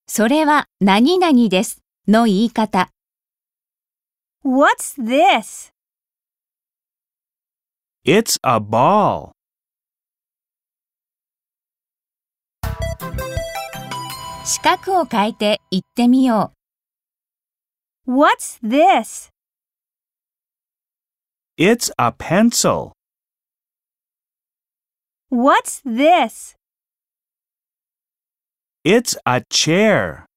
それは何々ですの言い方。 What's this? It's a ball. 四角を変えて言ってみよう。 What's this? It's a pencil. What's this? It's a chair.